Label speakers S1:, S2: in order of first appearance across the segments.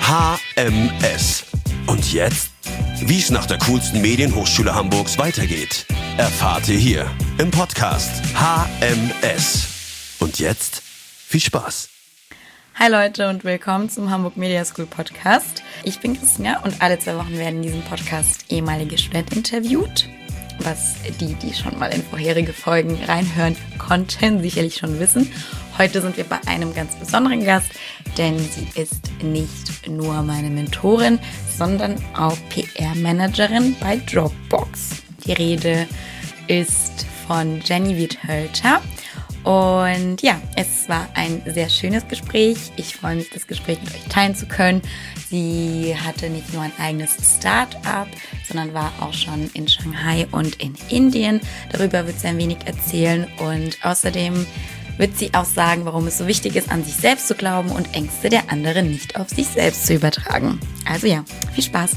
S1: HMS. Und jetzt? Wie es nach der coolsten Medienhochschule Hamburgs weitergeht, erfahrt ihr hier im Podcast HMS. Und jetzt viel Spaß.
S2: Hi Leute und willkommen zum Hamburg Media School Podcast. Ich bin Christina und alle 2 Wochen werden in diesem Podcast ehemalige Studenten interviewt. Was die schon mal in vorherige Folgen reinhören konnten, sicherlich schon wissen. Heute sind wir bei einem ganz besonderen Gast, denn sie ist nicht nur meine Mentorin, sondern auch PR-Managerin bei Dropbox. Die Rede ist von Jenny Wiethölter. Und ja, es war ein sehr schönes Gespräch. Ich freue mich, das Gespräch mit euch teilen zu können. Sie hatte nicht nur ein eigenes Start-up, sondern war auch schon in Shanghai und in Indien. Darüber wird sie ein wenig erzählen und außerdem wird sie auch sagen, warum es so wichtig ist, an sich selbst zu glauben und Ängste der anderen nicht auf sich selbst zu übertragen. Also ja, viel Spaß.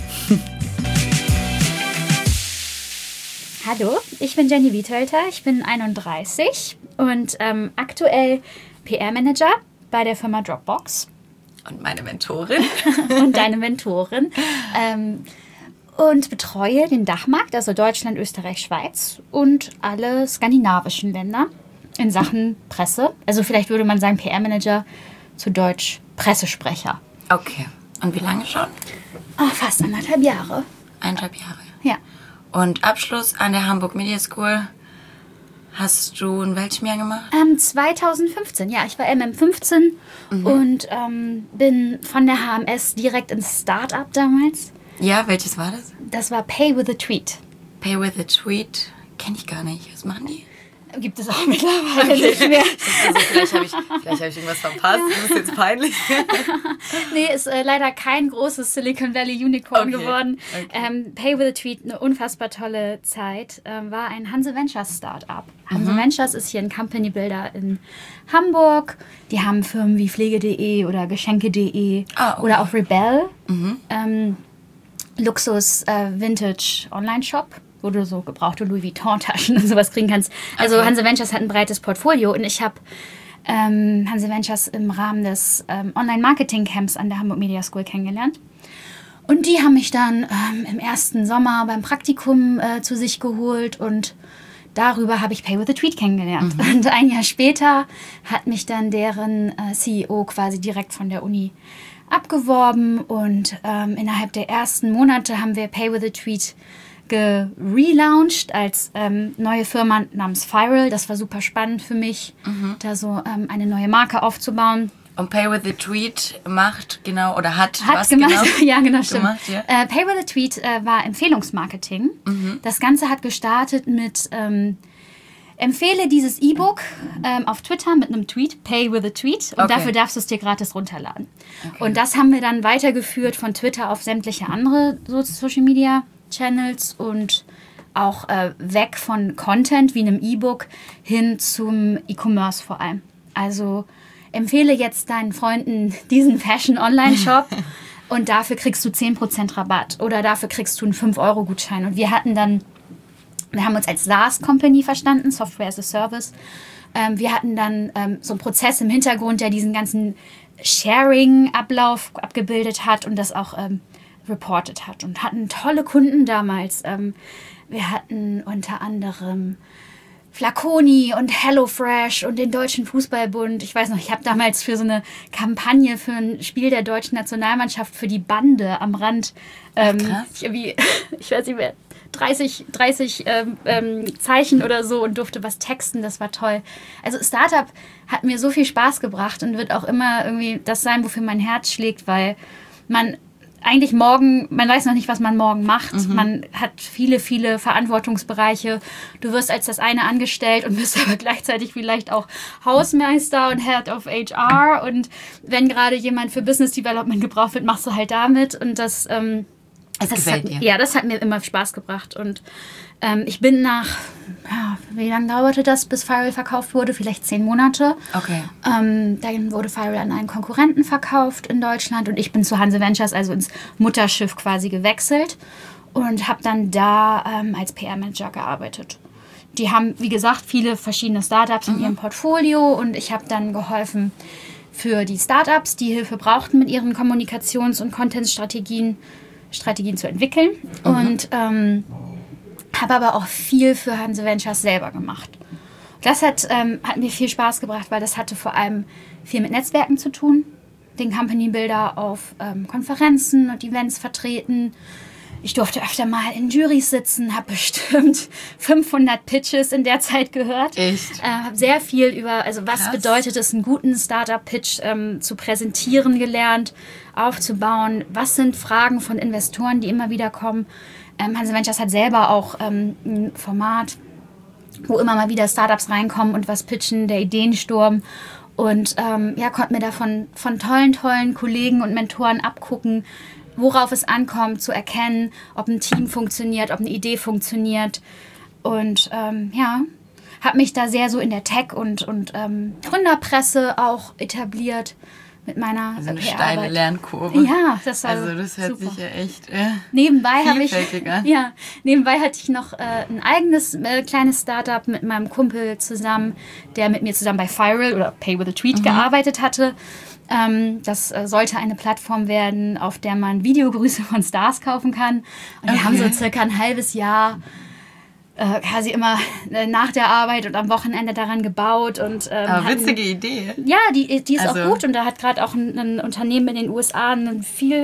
S3: Hallo, ich bin Jenny Wiethölter, ich bin 31 und aktuell PR-Manager bei der Firma Dropbox.
S2: Und meine Mentorin.
S3: Und deine Mentorin. Und betreue den Dachmarkt, also Deutschland, Österreich, Schweiz und alle skandinavischen Länder in Sachen Presse. Also vielleicht würde man sagen PR-Manager, zu Deutsch Pressesprecher.
S2: Okay, und wie lange schon?
S3: Oh, fast 1,5 Jahre.
S2: 1,5 Jahre?
S3: Ja.
S2: Und Abschluss an der Hamburg Media School hast du in welchem Jahr gemacht?
S3: 2015, ja. Ich war MM15 und bin von der HMS direkt ins Start-up damals.
S2: Ja, welches war das?
S3: Das war Pay with a Tweet.
S2: Pay with a Tweet? Kenne ich gar nicht. Was machen die?
S3: Gibt es auch mittlerweile nicht mehr.
S2: Also vielleicht habe ich irgendwas verpasst. Das ist jetzt peinlich.
S3: Nee, ist leider kein großes Silicon Valley Unicorn geworden.
S2: Okay.
S3: Pay with a Tweet, eine unfassbar tolle Zeit, war ein Hanse Ventures Startup. Hanse Ventures ist hier ein Company Builder in Hamburg. Die haben Firmen wie Pflege.de oder Geschenke.de oder auch Rebel. Luxus Vintage Online-Shop, wo du so gebrauchte Louis Vuitton-Taschen und sowas kriegen kannst. Also okay. Hanse Ventures hat ein breites Portfolio und ich habe Hanse Ventures im Rahmen des Online-Marketing-Camps an der Hamburg Media School kennengelernt. Und die haben mich dann im ersten Sommer beim Praktikum zu sich geholt und darüber habe ich Pay with a Tweet kennengelernt. Und ein Jahr später hat mich dann deren CEO quasi direkt von der Uni abgeworben und innerhalb der ersten Monate haben wir Pay with a Tweet gelauncht als neue Firma namens Viral. Das war super spannend für mich, da so eine neue Marke aufzubauen.
S2: Und Pay with a Tweet macht genau, oder hat was
S3: gemacht.
S2: Genau
S3: ja, genau, stimmt.
S2: gemacht? Ja.
S3: Pay with a Tweet war Empfehlungsmarketing. Das Ganze hat gestartet mit empfehle dieses E-Book auf Twitter mit einem Tweet, Pay with a Tweet. Und dafür darfst du es dir gratis runterladen. Okay. Und das haben wir dann weitergeführt von Twitter auf sämtliche andere Social Media Channels und auch weg von Content wie einem E-Book hin zum E-Commerce vor allem. Also empfehle jetzt deinen Freunden diesen Fashion-Online-Shop und dafür kriegst du 10% Rabatt oder dafür kriegst du einen 5-Euro-Gutschein. Und wir haben uns als SaaS-Company verstanden, Software as a Service. Wir hatten dann so einen Prozess im Hintergrund, der diesen ganzen Sharing-Ablauf abgebildet hat und das auch reported hat und hatten tolle Kunden damals. Wir hatten unter anderem Flaconi und HelloFresh und den Deutschen Fußballbund. Ich weiß noch, ich habe damals für so eine Kampagne für ein Spiel der deutschen Nationalmannschaft für die Bande am Rand, ich weiß nicht mehr, 30 Zeichen oder so und durfte was texten. Das war toll. Also Startup hat mir so viel Spaß gebracht und wird auch immer irgendwie das sein, wofür mein Herz schlägt, weil man eigentlich man weiß noch nicht, was man morgen macht. Man hat viele, viele Verantwortungsbereiche. Du wirst als das eine angestellt und bist aber gleichzeitig vielleicht auch Hausmeister und Head of HR. Und wenn gerade jemand für Business Development gebraucht wird, machst du halt damit. Und das gefällt dir. Ja, das hat mir immer Spaß gebracht. Und ich bin wie lange dauerte das, bis Viral verkauft wurde? Vielleicht 10 Monate. Okay. Dann wurde Viral an einen Konkurrenten verkauft in Deutschland und ich bin zu Hanse Ventures, also ins Mutterschiff quasi gewechselt und habe dann da als PR-Manager gearbeitet. Die haben, wie gesagt, viele verschiedene Startups in ihrem Portfolio und ich habe dann geholfen, für die Startups, die Hilfe brauchten, mit ihren Kommunikations- und Content-Strategien zu entwickeln. Und habe aber auch viel für Hanse Ventures selber gemacht. Das hat mir viel Spaß gebracht, weil das hatte vor allem viel mit Netzwerken zu tun. Den Company Builder auf Konferenzen und Events vertreten. Ich durfte öfter mal in Jurys sitzen, habe bestimmt 500 Pitches in der Zeit gehört.
S2: Echt?
S3: Habe sehr viel über, also was bedeutet es, einen guten Startup-Pitch zu präsentieren gelernt, aufzubauen. Was sind Fragen von Investoren, die immer wieder kommen. Hanse Ventures hat selber auch ein Format, wo immer mal wieder Startups reinkommen und was pitchen, der Ideensturm. Und konnte mir da von tollen Kollegen und Mentoren abgucken, worauf es ankommt, zu erkennen, ob ein Team funktioniert, ob eine Idee funktioniert. Und habe mich da sehr so in der Tech- und Gründerpresse auch etabliert mit meiner
S2: eine
S3: PR-Arbeit.
S2: steile Lernkurve.
S3: Ja, das war
S2: Also das hört
S3: super.
S2: sich ja echt
S3: Vielfältig
S2: an.
S3: Nebenbei hatte ich noch ein eigenes kleines Startup mit meinem Kumpel zusammen, der mit mir zusammen bei Viral oder Pay with a Tweet gearbeitet hatte. Das sollte eine Plattform werden, auf der man Videogrüße von Stars kaufen kann. Und wir haben so circa ein halbes Jahr quasi immer nach der Arbeit und am Wochenende daran gebaut. Und,
S2: aber witzige Idee.
S3: Ja, die ist auch gut. Und da hat gerade auch ein Unternehmen in den USA eine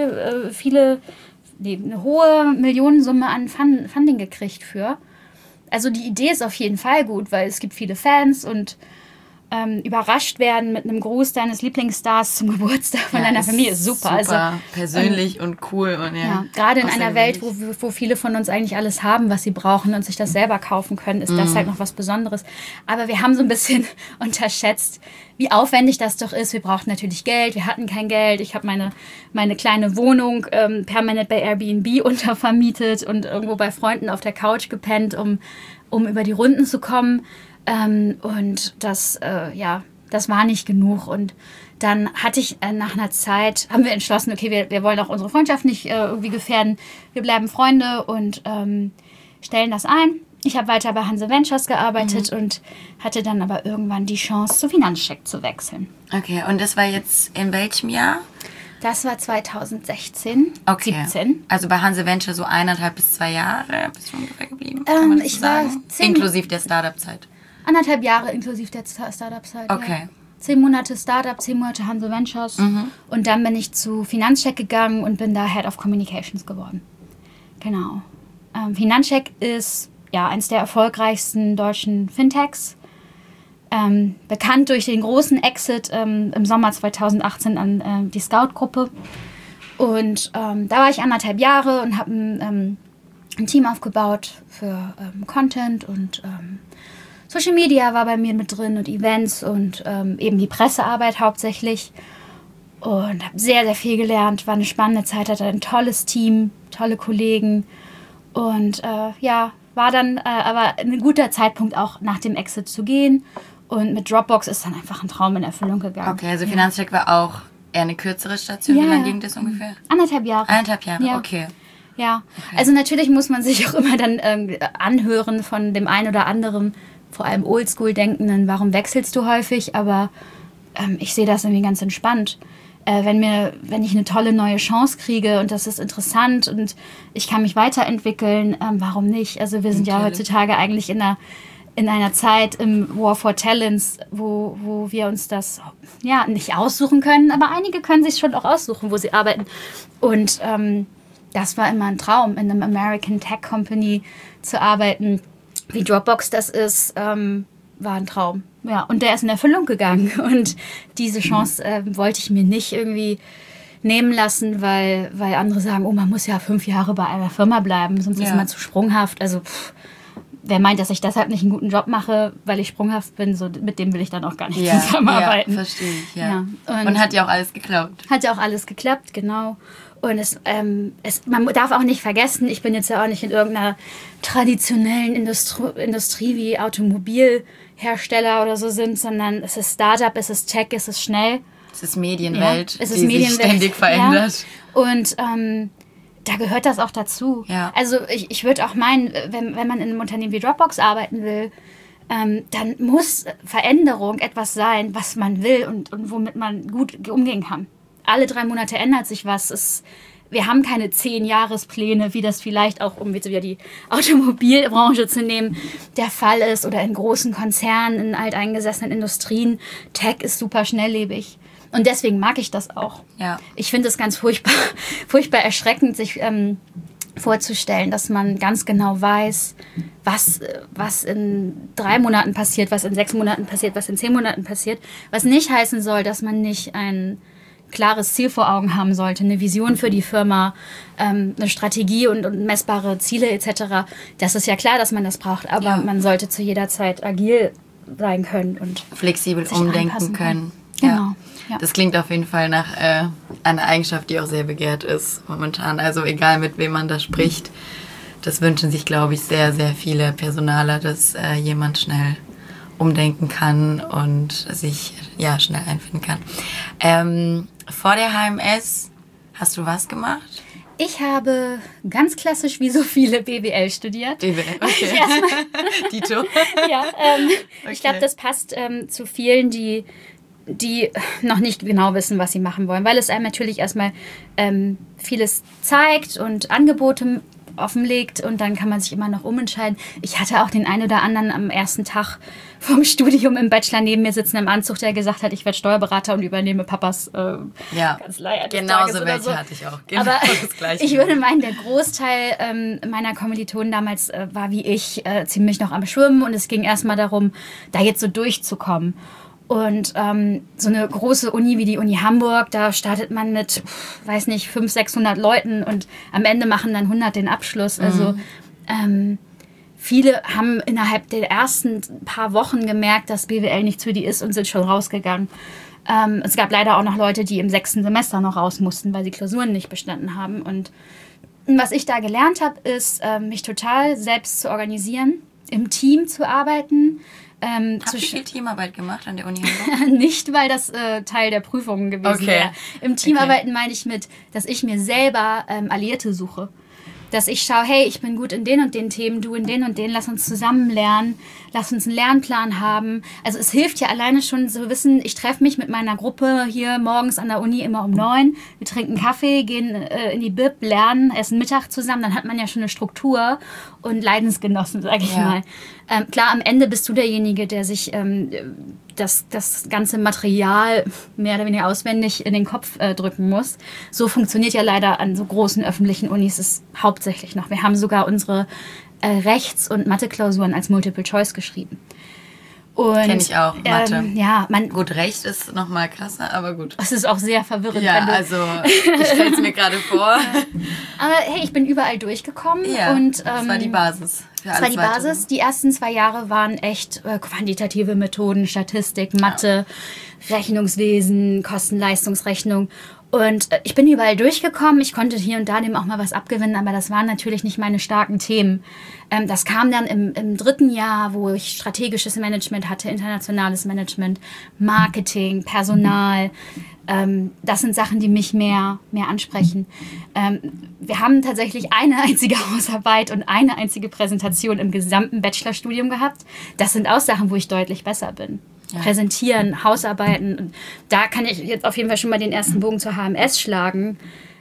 S3: hohe Millionensumme an Funding gekriegt für. Also die Idee ist auf jeden Fall gut, weil es gibt viele Fans und überrascht werden mit einem Gruß deines Lieblingsstars zum Geburtstag von deiner Familie ist super. Also,
S2: persönlich und cool. Und
S3: gerade in einer Welt, wo viele von uns eigentlich alles haben, was sie brauchen und sich das selber kaufen können, ist das halt noch was Besonderes. Aber wir haben so ein bisschen unterschätzt, wie aufwendig das doch ist. Wir brauchten natürlich Geld, wir hatten kein Geld. Ich habe meine kleine Wohnung permanent bei Airbnb untervermietet und irgendwo bei Freunden auf der Couch gepennt, um über die Runden zu kommen. Und das war nicht genug. Und dann hatte ich nach einer Zeit, haben wir entschlossen, okay, wir wollen auch unsere Freundschaft nicht irgendwie gefährden. Wir bleiben Freunde und stellen das ein. Ich habe weiter bei Hanse Ventures gearbeitet und hatte dann aber irgendwann die Chance, zu Finanzcheck zu wechseln.
S2: Okay, und das war jetzt in welchem Jahr?
S3: Das war 2016, 17.
S2: Also bei Hanse Venture so 1,5 bis 2 Jahre bist du ungefähr geblieben?
S3: Ich war 10
S2: inklusive der Startup-Zeit.
S3: 1,5 Jahre inklusive der Startup-Zeit.
S2: Okay.
S3: Ja. 10 Monate Startup, 10 Monate Hanse Ventures. Und dann bin ich zu Finanzcheck gegangen und bin da Head of Communications geworden. Genau. Finanzcheck ist eines der erfolgreichsten deutschen Fintechs. Bekannt durch den großen Exit im Sommer 2018 an die Scout-Gruppe. Und da war ich 1,5 Jahre und habe ein Team aufgebaut für Content und Social Media war bei mir mit drin und Events und eben die Pressearbeit hauptsächlich. Und habe sehr, sehr viel gelernt. War eine spannende Zeit, hatte ein tolles Team, tolle Kollegen. Und war dann aber ein guter Zeitpunkt auch nach dem Exit zu gehen. Und mit Dropbox ist dann einfach ein Traum in Erfüllung gegangen.
S2: Okay, also Finanzcheck war auch eher eine kürzere Station. Wie lange ging das ungefähr?
S3: 1,5 Jahre.
S2: 1,5 Jahre,
S3: ja.
S2: Okay.
S3: Ja, also natürlich muss man sich auch immer dann anhören von dem einen oder anderen, vor allem Oldschool-Denkenden, warum wechselst du häufig? Aber ich sehe das irgendwie ganz entspannt. Wenn ich eine tolle neue Chance kriege und das ist interessant und ich kann mich weiterentwickeln, warum nicht? Also wir sind ja heutzutage eigentlich in einer Zeit im War for Talents, wo wir uns das nicht aussuchen können, aber einige können sich schon auch aussuchen, wo sie arbeiten. Und das war immer ein Traum, in einem American Tech Company zu arbeiten. Wie Dropbox das ist, war ein Traum. Ja, und der ist in Erfüllung gegangen. Und diese Chance wollte ich mir nicht irgendwie nehmen lassen, weil andere sagen, oh, man muss ja 5 Jahre bei einer Firma bleiben, sonst ist man zu sprunghaft. Also wer meint, dass ich deshalb nicht einen guten Job mache, weil ich sprunghaft bin, so mit dem will ich dann auch gar nicht zusammenarbeiten.
S2: Ja, verstehe ich, ja. Und hat ja auch alles geklappt.
S3: Hat ja auch alles geklappt, genau. Und man darf auch nicht vergessen, ich bin jetzt ja auch nicht in irgendeiner traditionellen Industrie wie Automobilhersteller oder so sind, sondern es ist Startup, es ist Tech, es ist schnell.
S2: Es ist Medienwelt,
S3: die
S2: sich ständig verändert.
S3: Ja. Und da gehört das auch dazu.
S2: Ja.
S3: Also ich würde auch meinen, wenn man in einem Unternehmen wie Dropbox arbeiten will, dann muss Veränderung etwas sein, was man will und womit man gut umgehen kann. Alle 3 Monate ändert sich was. Wir haben keine 10-Jahrespläne, wie das vielleicht auch, um wieder die Automobilbranche zu nehmen, der Fall ist oder in großen Konzernen, in alteingesessenen Industrien. Tech ist super schnelllebig. Und deswegen mag ich das auch.
S2: Ja.
S3: Ich finde es ganz furchtbar erschreckend, sich vorzustellen, dass man ganz genau weiß, was in 3 Monaten passiert, was in 6 Monaten passiert, was in 10 Monaten passiert. Was nicht heißen soll, dass man nicht ein klares Ziel vor Augen haben sollte, eine Vision für die Firma, eine Strategie und messbare Ziele etc. Das ist ja klar, dass man das braucht, aber man sollte zu jeder Zeit agil sein können und
S2: flexibel umdenken können.
S3: Genau. Ja.
S2: Das klingt auf jeden Fall nach einer Eigenschaft, die auch sehr begehrt ist momentan. Also egal, mit wem man da spricht, das wünschen sich, glaube ich, sehr, sehr viele Personaler, dass jemand schnell umdenken kann und sich schnell einfinden kann. Vor der HMS hast du was gemacht?
S3: Ich habe ganz klassisch wie so viele BWL studiert.
S2: BWL, okay. Dito.
S3: Ja, ich glaube, das passt zu vielen, die noch nicht genau wissen, was sie machen wollen, weil es einem natürlich erstmal vieles zeigt und Angebote offenlegt und dann kann man sich immer noch umentscheiden. Ich hatte auch den einen oder anderen am ersten Tag vom Studium im Bachelor neben mir sitzen im Anzug, der gesagt hat, ich werde Steuerberater und übernehme Papas Kanzlei.
S2: Genauso welche hatte ich auch. Genau
S3: aber
S2: das Gleiche.
S3: Ich würde meinen, der Großteil meiner Kommilitonen damals war wie ich ziemlich noch am Schwimmen und es ging erstmal darum, da jetzt so durchzukommen. Und so eine große Uni wie die Uni Hamburg, da startet man mit, 500, 600 Leuten und am Ende machen dann 100 den Abschluss. Also viele haben innerhalb der ersten paar Wochen gemerkt, dass BWL nichts für die ist und sind schon rausgegangen. Es gab leider auch noch Leute, die im 6. Semester noch raus mussten, weil sie Klausuren nicht bestanden haben. Und was ich da gelernt habe, ist, mich total selbst zu organisieren, im Team zu arbeiten.
S2: Habt ihr viel Teamarbeit gemacht an der Uni Hamburg?
S3: Nicht, weil das Teil der Prüfungen gewesen wäre. Im Teamarbeiten meine ich dass ich mir selber Alliierte suche. Dass ich schaue, hey, ich bin gut in den und den Themen, du in den und den, lass uns zusammen lernen, lass uns einen Lernplan haben. Also es hilft ja alleine schon zu wissen, ich treffe mich mit meiner Gruppe hier morgens an der Uni immer um 9, wir trinken Kaffee, gehen in die Bib, lernen, essen Mittag zusammen, dann hat man ja schon eine Struktur und Leidensgenossen, sage ich mal. Klar, am Ende bist du derjenige, der sich das ganze Material mehr oder weniger auswendig in den Kopf drücken muss. So funktioniert ja leider an so großen öffentlichen Unis es hauptsächlich noch. Wir haben sogar unsere Rechts- und Mathe-Klausuren als Multiple Choice geschrieben.
S2: Kenne ich auch, Mathe.
S3: Gut,
S2: Recht ist noch mal krasser, aber gut.
S3: Es ist auch sehr verwirrend.
S2: Ja, also ich stelle es mir gerade vor.
S3: Aber hey, ich bin überall durchgekommen.
S2: Ja,
S3: und,
S2: das war die Basis.
S3: Das war die Basis. Die ersten 2 Jahre waren echt quantitative Methoden, Statistik, Mathe, Rechnungswesen, Kosten-Leistungsrechnung. Und ich bin überall durchgekommen. Ich konnte hier und da dem auch mal was abgewinnen, aber das waren natürlich nicht meine starken Themen. Das kam dann im 3. Jahr, wo ich strategisches Management hatte, internationales Management, Marketing, Personal. Das sind Sachen, die mich mehr ansprechen. Wir haben tatsächlich eine einzige Hausarbeit und eine einzige Präsentation im gesamten Bachelorstudium gehabt. Das sind auch Sachen, wo ich deutlich besser bin. Ja. Präsentieren, Hausarbeiten. Da kann ich jetzt auf jeden Fall schon mal den ersten Bogen zur HMS schlagen.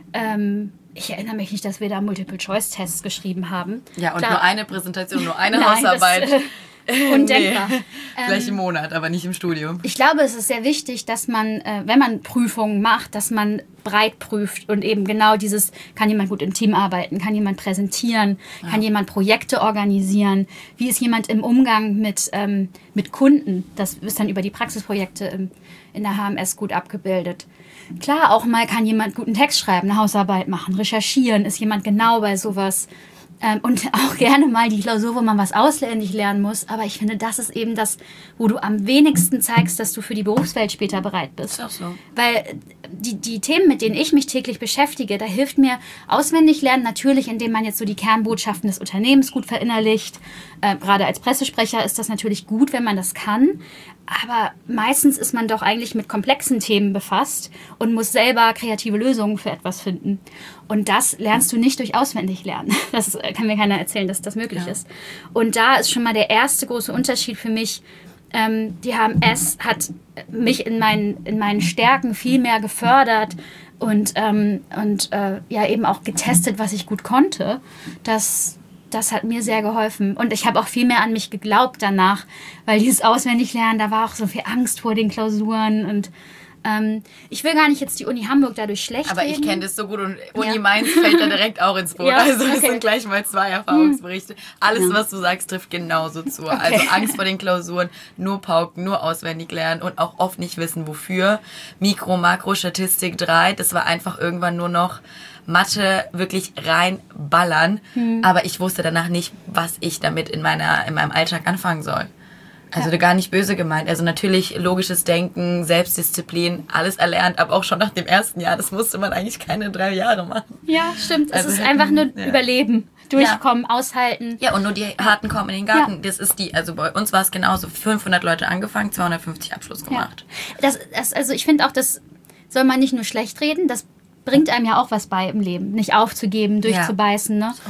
S3: Ich erinnere mich nicht, dass wir da Multiple-Choice-Tests geschrieben haben.
S2: Ja, und nur eine Präsentation, nur eine Hausarbeit.
S3: Undenkbar.
S2: Gleich im Monat, aber nicht im Studium.
S3: Ich glaube, es ist sehr wichtig, dass man, wenn man Prüfungen macht, dass man breit prüft und eben genau dieses, kann jemand gut im Team arbeiten, kann jemand präsentieren, kann jemand Projekte organisieren, wie ist jemand im Umgang mit Kunden, das ist dann über die Praxisprojekte in der HMS gut abgebildet. Klar, auch mal kann jemand guten Text schreiben, eine Hausarbeit machen, recherchieren, ist jemand genau bei sowas. Und auch gerne mal die Klausur, wo man was auswendig lernen muss. Aber ich finde, das ist eben das, wo du am wenigsten zeigst, dass du für die Berufswelt später bereit bist.
S2: Ist auch so.
S3: Weil die Themen, mit denen ich mich täglich beschäftige, da hilft mir auswendig lernen, natürlich, indem man jetzt so die Kernbotschaften des Unternehmens gut verinnerlicht. Gerade als Pressesprecher ist das natürlich gut, wenn man das kann. Aber meistens ist man doch eigentlich mit komplexen Themen befasst und muss selber kreative Lösungen für etwas finden. Und das lernst du nicht durch Auswendiglernen. Das kann mir keiner erzählen, dass das möglich ist. Und da ist schon mal der erste große Unterschied für mich. Die HMS hat mich in meinen Stärken viel mehr gefördert und eben auch getestet, was ich gut konnte. Das hat mir sehr geholfen. Und ich habe auch viel mehr an mich geglaubt danach, weil dieses Auswendiglernen, da war auch so viel Angst vor den Klausuren. Und ich will gar nicht jetzt die Uni Hamburg dadurch schlecht reden.
S2: Aber ich kenne das so gut und Uni Mainz fällt da direkt auch ins Boot. Also das sind gleich mal 2 Erfahrungsberichte. Alles, was du sagst, trifft genauso zu. Okay. Also Angst vor den Klausuren, nur pauken, nur auswendig lernen und auch oft nicht wissen, wofür. Mikro, Makro, Statistik 3, das war einfach irgendwann nur noch Mathe wirklich reinballern. Aber ich wusste danach nicht, was ich damit in meinem Alltag anfangen soll. Also gar nicht böse gemeint. Also natürlich logisches Denken, Selbstdisziplin, alles erlernt, aber auch schon nach dem ersten Jahr. Das musste man eigentlich keine 3 Jahre machen.
S3: Ja, stimmt. Es ist einfach nur Überleben, durchkommen, aushalten. Ja,
S2: und nur die Harten kommen in den Garten. Ja. Das ist also bei uns war es genauso. 500 Leute angefangen, 250 Abschluss gemacht.
S3: Ja. Also ich finde auch, das soll man nicht nur schlecht reden, das bringt einem ja auch was bei im Leben, nicht aufzugeben, durchzubeißen. Ne?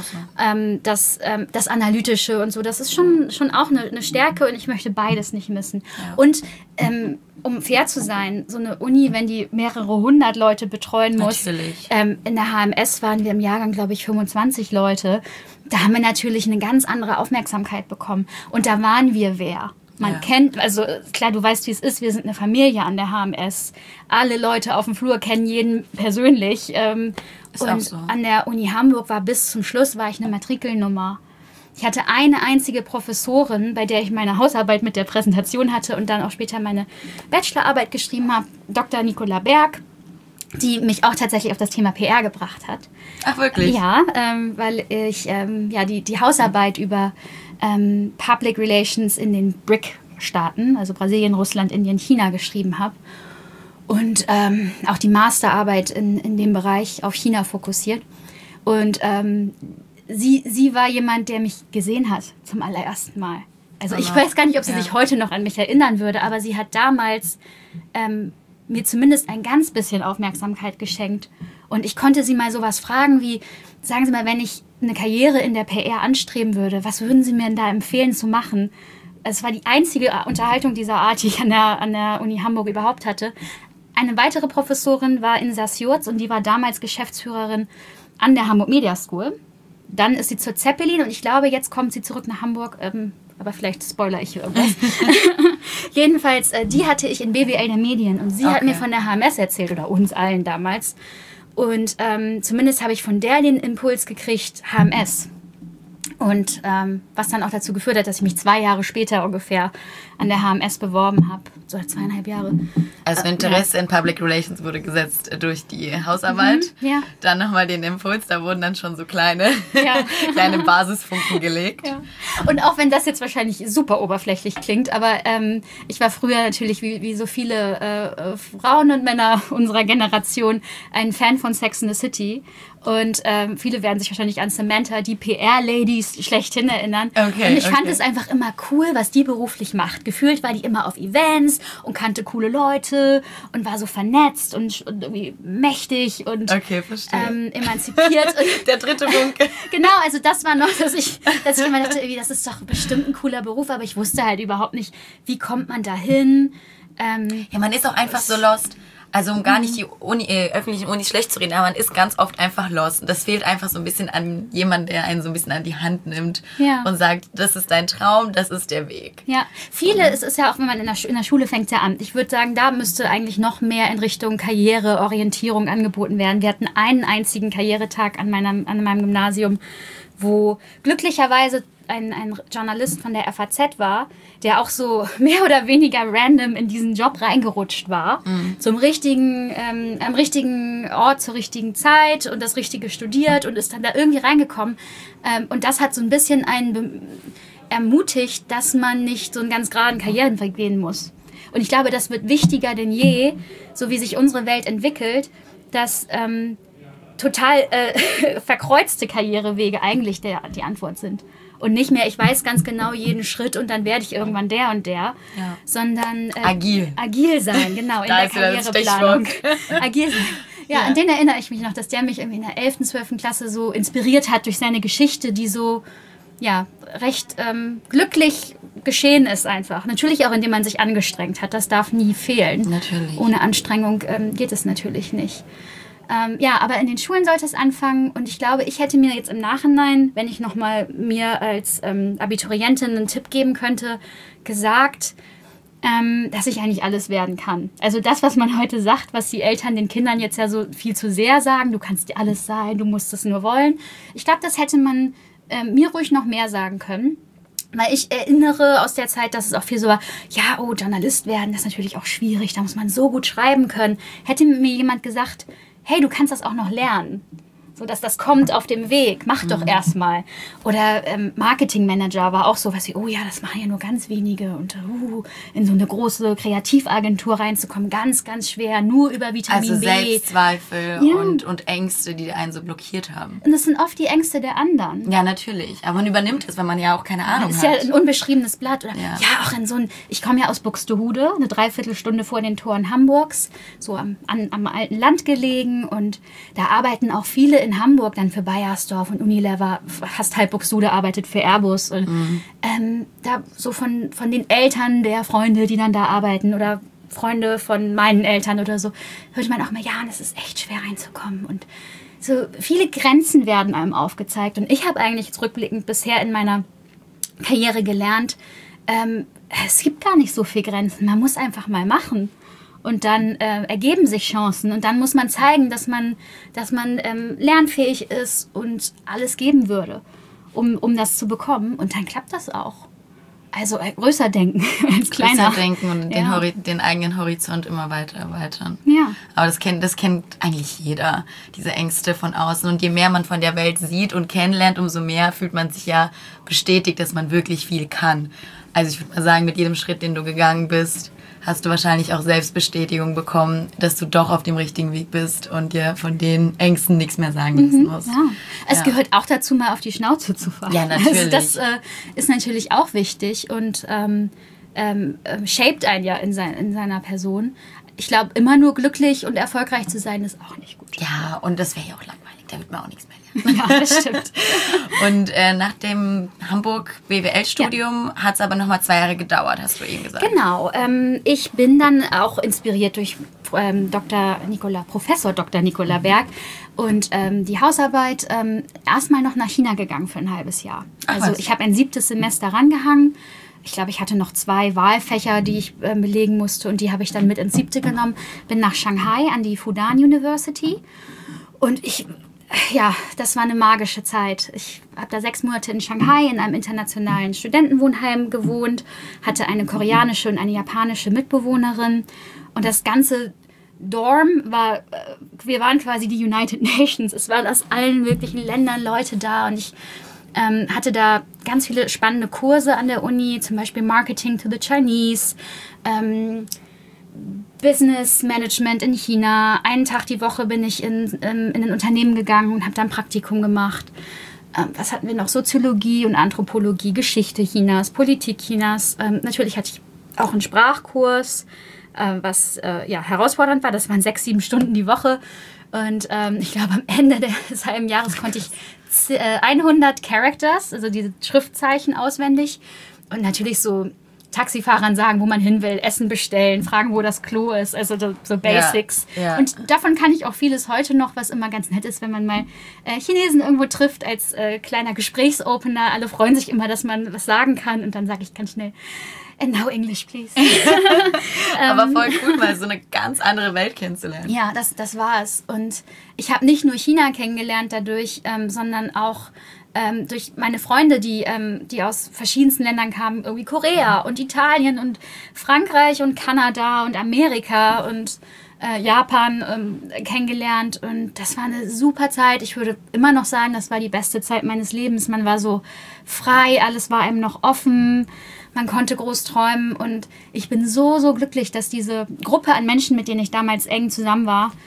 S3: Das Analytische und so, das ist schon auch eine Stärke und ich möchte beides nicht missen. Ja. Und um fair zu sein, so eine Uni, wenn die mehrere 100 Leute betreuen muss, in der HMS waren wir im Jahrgang, glaube ich, 25 Leute, da haben wir natürlich eine ganz andere Aufmerksamkeit bekommen. Und da waren wir wer? Man kennt, also klar, du weißt, wie es ist, wir sind eine Familie an der HMS. Alle Leute auf dem Flur kennen jeden persönlich. Ist und auch so. An der Uni Hamburg bis zum Schluss ich eine Matrikelnummer. Ich hatte eine einzige Professorin, bei der ich meine Hausarbeit mit der Präsentation hatte und dann auch später meine Bachelorarbeit geschrieben habe, Dr. Nicola Berg, die mich auch tatsächlich auf das Thema PR gebracht hat.
S2: Ach, wirklich?
S3: Ja, weil ich die Hausarbeit über Public Relations in den BRIC-Staaten, also Brasilien, Russland, Indien, China, geschrieben habe. Und auch die Masterarbeit in dem Bereich auf China fokussiert. Und sie war jemand, der mich gesehen hat zum allerersten Mal. Also ich weiß gar nicht, ob sie sich heute noch an mich erinnern würde, aber sie hat damals mir zumindest ein ganz bisschen Aufmerksamkeit geschenkt. Und ich konnte sie mal sowas fragen wie, sagen Sie mal, wenn ich eine Karriere in der PR anstreben würde, was würden Sie mir denn da empfehlen zu machen? Es war die einzige Unterhaltung dieser Art, die ich an der Uni Hamburg überhaupt hatte. Eine weitere Professorin war Insa Sjurz und die war damals Geschäftsführerin an der Hamburg Media School. Dann ist sie zur Zeppelin und ich glaube, jetzt kommt sie zurück nach Hamburg, aber vielleicht spoilere ich hier irgendwas. Jedenfalls, die hatte ich in BWL der Medien und sie hat mir von der HMS erzählt oder uns allen damals. Und zumindest habe ich von der den Impuls gekriegt, HMS. Und was dann auch dazu geführt hat, dass ich mich 2 Jahre später ungefähr an der HMS beworben habe. So 2,5 Jahre.
S2: Also Interesse in Public Relations wurde gesetzt durch die Hausarbeit.
S3: Ja.
S2: Dann nochmal den Impuls, da wurden dann schon so kleine Basisfunken gelegt.
S3: Ja. Und auch wenn das jetzt wahrscheinlich super oberflächlich klingt, aber ich war früher natürlich wie so viele Frauen und Männer unserer Generation ein Fan von Sex and the City. Und viele werden sich wahrscheinlich an Samantha, die PR-Ladies, schlechthin erinnern. Und ich fand es einfach immer cool, was die beruflich macht. Gefühlt war die immer auf Events und kannte coole Leute und war so vernetzt und irgendwie mächtig und emanzipiert.
S2: Der dritte Funke.
S3: Genau, also das war noch, dass ich immer dachte, irgendwie, das ist doch bestimmt ein cooler Beruf, aber ich wusste halt überhaupt nicht, wie kommt man da hin.
S2: Man ist auch einfach so lost. Also um gar nicht die öffentlichen Unis schlecht zu reden, aber man ist ganz oft einfach lost. Und das fehlt einfach so ein bisschen an jemandem, der einen so ein bisschen an die Hand nimmt und sagt, das ist dein Traum, das ist der Weg. Ja,
S3: es ist ja auch, wenn man in der Schule fängt ja an. Ich würde sagen, da müsste eigentlich noch mehr in Richtung Karriereorientierung angeboten werden. Wir hatten einen einzigen Karrieretag an meinem Gymnasium, wo glücklicherweise ein Journalist von der FAZ war, der auch so mehr oder weniger random in diesen Job reingerutscht war. Am richtigen Ort zur richtigen Zeit und das Richtige studiert und ist dann da irgendwie reingekommen. Und das hat so ein bisschen einen ermutigt, dass man nicht so einen ganz geraden Karrierenweg gehen muss. Und ich glaube, das wird wichtiger denn je, so wie sich unsere Welt entwickelt, dass total verkreuzte Karrierewege eigentlich die Antwort sind. Und nicht mehr, ich weiß ganz genau jeden Schritt und dann werde ich irgendwann der und der, sondern
S2: agil
S3: sein, genau, in der Karriereplanung. Agil sein. Ja, an den erinnere ich mich noch, dass der mich irgendwie in der 11., 12. Klasse so inspiriert hat durch seine Geschichte, die so recht glücklich geschehen ist einfach. Natürlich auch, indem man sich angestrengt hat. Das darf nie fehlen.
S2: Natürlich.
S3: Ohne Anstrengung geht es natürlich nicht. Aber in den Schulen sollte es anfangen. Und ich glaube, ich hätte mir jetzt im Nachhinein, wenn ich nochmal mir als Abiturientin einen Tipp geben könnte, gesagt, dass ich eigentlich alles werden kann. Also das, was man heute sagt, was die Eltern den Kindern jetzt ja so viel zu sehr sagen, du kannst dir alles sein, du musst es nur wollen. Ich glaube, das hätte man mir ruhig noch mehr sagen können. Weil ich erinnere aus der Zeit, dass es auch viel so war, Journalist werden, das ist natürlich auch schwierig, da muss man so gut schreiben können. Hätte mir jemand gesagt, hey, du kannst das auch noch lernen. So, dass das kommt auf dem Weg. Mach doch erstmal. Oder Marketingmanager war auch so was wie, das machen ja nur ganz wenige. Und in so eine große Kreativagentur reinzukommen, ganz, ganz schwer. Nur über Vitamin B.
S2: Also Selbstzweifel und Ängste, die einen so blockiert haben.
S3: Und das sind oft die Ängste der anderen.
S2: Ja, natürlich. Aber man übernimmt es, weil man ja auch keine Ahnung hat.
S3: Das ist ja ein unbeschriebenes Blatt. Oder auch in so ich komme ja aus Buxtehude, eine Dreiviertelstunde vor den Toren Hamburgs, so am alten Land gelegen. Und da arbeiten auch viele in Hamburg dann für Bayersdorf und Unilever, fast halb Buxtehude arbeitet für Airbus. Und, da so von den Eltern der Freunde, die dann da arbeiten oder Freunde von meinen Eltern oder so, hört man auch mal, es ist echt schwer reinzukommen. Und so viele Grenzen werden einem aufgezeigt. Und ich habe eigentlich zurückblickend bisher in meiner Karriere gelernt, es gibt gar nicht so viele Grenzen. Man muss einfach mal machen. Und dann ergeben sich Chancen. Und dann muss man zeigen, dass man lernfähig ist und alles geben würde, um das zu bekommen. Und dann klappt das auch. Also größer denken als kleiner.
S2: Größer denken und den eigenen Horizont immer weiter erweitern.
S3: Ja.
S2: Aber das kennt eigentlich jeder, diese Ängste von außen. Und je mehr man von der Welt sieht und kennenlernt, umso mehr fühlt man sich ja bestätigt, dass man wirklich viel kann. Also ich würde mal sagen, mit jedem Schritt, den du gegangen bist, hast du wahrscheinlich auch Selbstbestätigung bekommen, dass du doch auf dem richtigen Weg bist und dir von den Ängsten nichts mehr sagen lassen musst.
S3: Ja. Es gehört auch dazu, mal auf die Schnauze zu fallen.
S2: Ja, natürlich.
S3: Also das ist natürlich auch wichtig und shaped einen ja in seiner Person. Ich glaube, immer nur glücklich und erfolgreich zu sein, ist auch nicht gut.
S2: Ja, und das wäre ja auch langweilig. Da wird man auch nichts mehr lernen.
S3: Ja, das stimmt.
S2: Und nach dem Hamburg-BWL-Studium hat es aber nochmal 2 Jahre gedauert, hast du eben gesagt.
S3: Genau. Ich bin dann auch inspiriert durch Professor Dr. Nicola Berg und die Hausarbeit erstmal noch nach China gegangen für ein halbes Jahr. Also ich habe ein 7. Semester rangehangen. Ich glaube, ich hatte noch 2 Wahlfächer, die ich belegen musste und die habe ich dann mit ins 7. genommen. Bin nach Shanghai an die Fudan University und das war eine magische Zeit. Ich habe da 6 Monate in Shanghai in einem internationalen Studentenwohnheim gewohnt, hatte eine koreanische und eine japanische Mitbewohnerin und das ganze Dorm wir waren quasi die United Nations. Es waren aus allen möglichen Ländern Leute da und ich hatte da ganz viele spannende Kurse an der Uni, zum Beispiel Marketing to the Chinese, Business Management in China. Einen Tag die Woche bin ich in ein Unternehmen gegangen und habe da ein Praktikum gemacht. Was hatten wir noch? Soziologie und Anthropologie, Geschichte Chinas, Politik Chinas. Natürlich hatte ich auch einen Sprachkurs, was herausfordernd war. Das waren 6-7 Stunden die Woche. Und ich glaube, am Ende des halben Jahres konnte ich 100 Characters, also diese Schriftzeichen auswendig. Und natürlich so Taxifahrern sagen, wo man hin will, Essen bestellen, fragen, wo das Klo ist, also so Basics. Ja. Und davon kann ich auch vieles heute noch, was immer ganz nett ist, wenn man mal Chinesen irgendwo trifft als kleiner Gesprächsopener. Alle freuen sich immer, dass man was sagen kann und dann sage ich ganz schnell, and now English, please.
S2: Aber voll cool, mal so eine ganz andere Welt kennenzulernen.
S3: Ja, das war es. Und ich habe nicht nur China kennengelernt dadurch, sondern auch durch meine Freunde, die aus verschiedensten Ländern kamen, irgendwie Korea und Italien und Frankreich und Kanada und Amerika und Japan kennengelernt. Und das war eine super Zeit. Ich würde immer noch sagen, das war die beste Zeit meines Lebens. Man war so frei, alles war einem noch offen. Man konnte groß träumen. Und ich bin so, so glücklich, dass diese Gruppe an Menschen, mit denen ich damals eng zusammen war,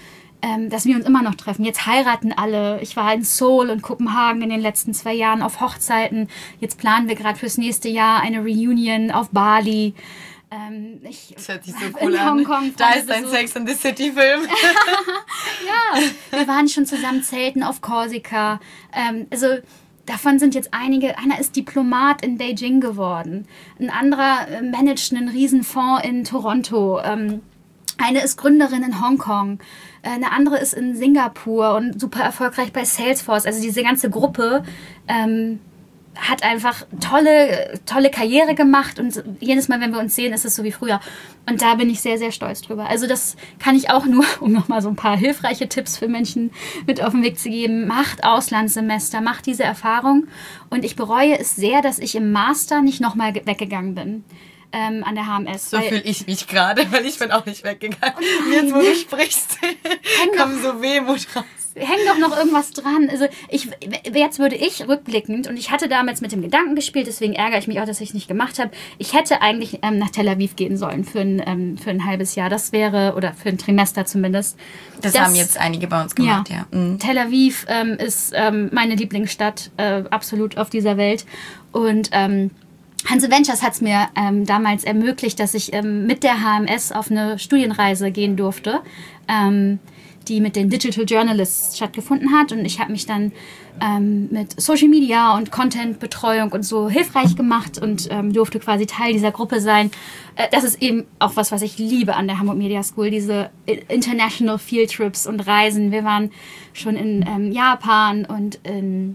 S3: dass wir uns immer noch treffen. Jetzt heiraten alle. Ich war in Seoul und Kopenhagen in den letzten 2 Jahren auf Hochzeiten. Jetzt planen wir gerade fürs nächste Jahr eine Reunion auf Bali.
S2: Das hört sich so cool
S3: in Hongkong
S2: an. Da ist ein Sex and the City Film.
S3: Ja, wir waren schon zusammen zelten auf Korsika. Also davon sind jetzt einige. Einer ist Diplomat in Beijing geworden. Ein anderer managt einen Riesenfonds in Toronto. Eine ist Gründerin in Hongkong. Eine andere ist in Singapur und super erfolgreich bei Salesforce. Also diese ganze Gruppe hat einfach tolle Karriere gemacht und jedes Mal, wenn wir uns sehen, ist es so wie früher. Und da bin ich sehr, sehr stolz drüber. Also das kann ich auch nur, um nochmal so ein paar hilfreiche Tipps für Menschen mit auf den Weg zu geben. Macht Auslandssemester, macht diese Erfahrung. Und ich bereue es sehr, dass ich im Master nicht nochmal weggegangen bin. An der HMS.
S2: So fühle ich mich gerade, weil ich bin auch nicht weggegangen. Und jetzt, wo du sprichst, kommt so Wehmut raus.
S3: Hängt doch noch irgendwas dran. Also jetzt würde ich rückblickend, und ich hatte damals mit dem Gedanken gespielt, deswegen ärgere ich mich auch, dass ich es nicht gemacht habe, ich hätte eigentlich nach Tel Aviv gehen sollen für ein halbes Jahr. Das wäre, oder für ein Trimester zumindest.
S2: Das haben jetzt einige bei uns gemacht, ja.
S3: Mhm. Tel Aviv ist meine Lieblingsstadt, absolut auf dieser Welt. Und Hanse Ventures hat es mir damals ermöglicht, dass ich mit der HMS auf eine Studienreise gehen durfte, die mit den Digital Journalists stattgefunden hat. Und ich habe mich dann mit Social Media und Content-Betreuung und so hilfreich gemacht und durfte quasi Teil dieser Gruppe sein. Das ist eben auch was ich liebe an der Hamburg Media School, diese International Field Trips und Reisen. Wir waren schon in Japan und in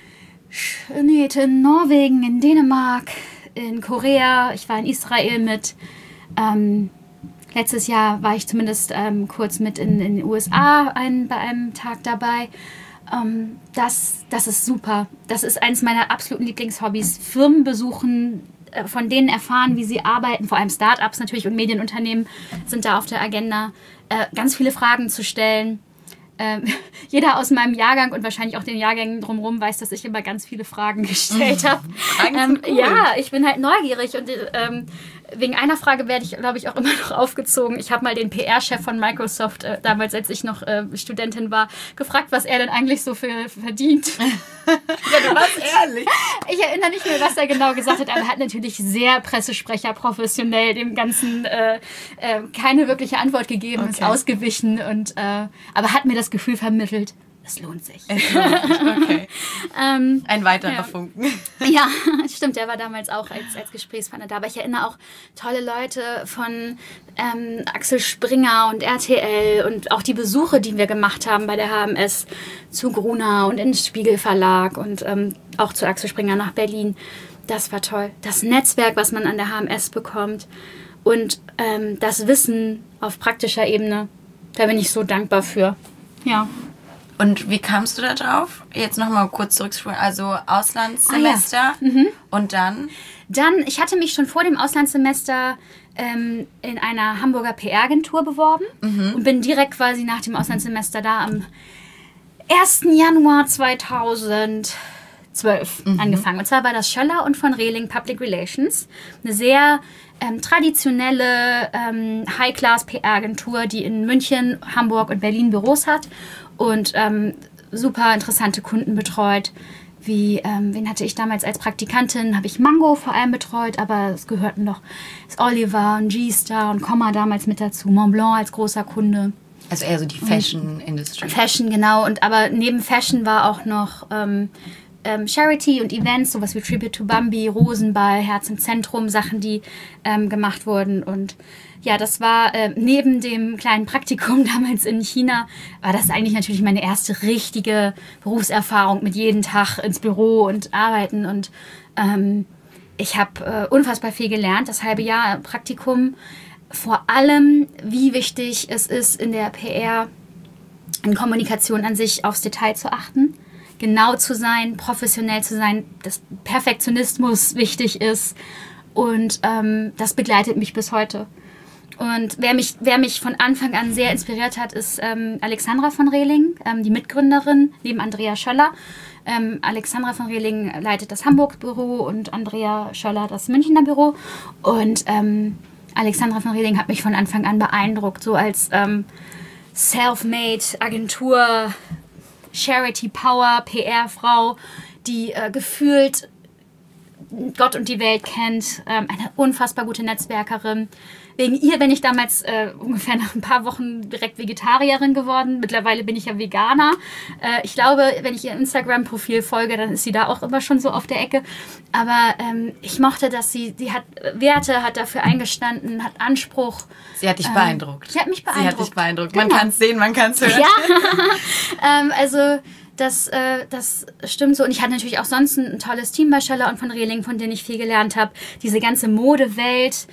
S3: Norwegen, in Dänemark, in Korea. Ich war in Israel mit. Letztes Jahr war ich zumindest kurz mit in den USA bei einem Tag dabei. Das ist super. Das ist eines meiner absoluten Lieblingshobbys. Firmen besuchen, von denen erfahren, wie sie arbeiten. Vor allem Startups natürlich und Medienunternehmen sind da auf der Agenda. Ganz viele Fragen zu stellen. Jeder aus meinem Jahrgang und wahrscheinlich auch den Jahrgängen drumherum weiß, dass ich immer ganz viele Fragen gestellt habe.
S2: Cool.
S3: Ja, ich bin halt neugierig und wegen einer Frage werde ich, glaube ich, auch immer noch aufgezogen. Ich habe mal den PR-Chef von Microsoft, damals, als ich noch Studentin war, gefragt, was er denn eigentlich so verdient.
S2: Ja, du warst ehrlich.
S3: Ich erinnere nicht mehr, was er genau gesagt hat, aber er hat natürlich sehr Pressesprecher professionell dem Ganzen keine wirkliche Antwort gegeben, ist ausgewichen und aber hat mir das Gefühl vermittelt, es lohnt sich.
S2: Okay. Ein weiterer Funken.
S3: Ja, stimmt, der war damals auch als Gesprächspartner da. Aber ich erinnere auch tolle Leute von Axel Springer und RTL und auch die Besuche, die wir gemacht haben bei der HMS zu Gruner und ins Spiegel Verlag und auch zu Axel Springer nach Berlin. Das war toll. Das Netzwerk, was man an der HMS bekommt und das Wissen auf praktischer Ebene, da bin ich so dankbar für. Ja.
S2: Und wie kamst du da drauf? Jetzt nochmal kurz zurückspulen. Also Auslandssemester und dann?
S3: Ich hatte mich schon vor dem Auslandssemester in einer Hamburger PR-Agentur beworben und bin direkt quasi nach dem Auslandssemester da am 1. Januar 2012 angefangen. Und zwar war das Schöller und von Rehling Public Relations. Eine sehr traditionelle High-Class PR-Agentur, die in München, Hamburg und Berlin Büros hat. Und super interessante Kunden betreut. Wie, wen hatte ich damals als Praktikantin? Habe ich Mango vor allem betreut, aber es gehörten noch Oliver und G-Star und Comma damals mit dazu. Montblanc als großer Kunde.
S2: Also eher so die Fashion-Industrie.
S3: Fashion, genau. Aber neben Fashion war auch noch Charity und Events, sowas wie Tribute to Bambi, Rosenball, Herz im Zentrum, Sachen, die gemacht wurden. Und ja, das war neben dem kleinen Praktikum damals in China, war das eigentlich natürlich meine erste richtige Berufserfahrung mit jeden Tag ins Büro und arbeiten. Und ich habe unfassbar viel gelernt, das halbe Jahr Praktikum. Vor allem, wie wichtig es ist, in der PR, in Kommunikation an sich aufs Detail zu achten. Genau zu sein, professionell zu sein, dass Perfektionismus wichtig ist und das begleitet mich bis heute. Und wer mich von Anfang an sehr inspiriert hat, ist Alexandra von Rehling, die Mitgründerin neben Andrea Schöller. Alexandra von Rehling leitet das Hamburg-Büro und Andrea Schöller das Münchner Büro. Und Alexandra von Rehling hat mich von Anfang an beeindruckt, so als Self-Made Agentur, Charity Power, PR-Frau, die gefühlt Gott und die Welt kennt, eine unfassbar gute Netzwerkerin. Wegen ihr bin ich damals ungefähr nach ein paar Wochen direkt Vegetarierin geworden. Mittlerweile bin ich ja Veganer. Ich glaube, wenn ich ihr Instagram-Profil folge, dann ist sie da auch immer schon so auf der Ecke. Aber ich mochte, dass sie hat Werte, hat dafür eingestanden, hat Anspruch.
S2: Sie hat dich beeindruckt.
S3: Sie hat mich beeindruckt.
S2: Sie hat dich beeindruckt.
S3: Genau.
S2: Man kann es sehen, man kann es hören.
S3: Ja, also das stimmt so. Und ich hatte natürlich auch sonst ein tolles Team bei Schöller und von Rehling, von denen ich viel gelernt habe. Diese ganze Modewelt,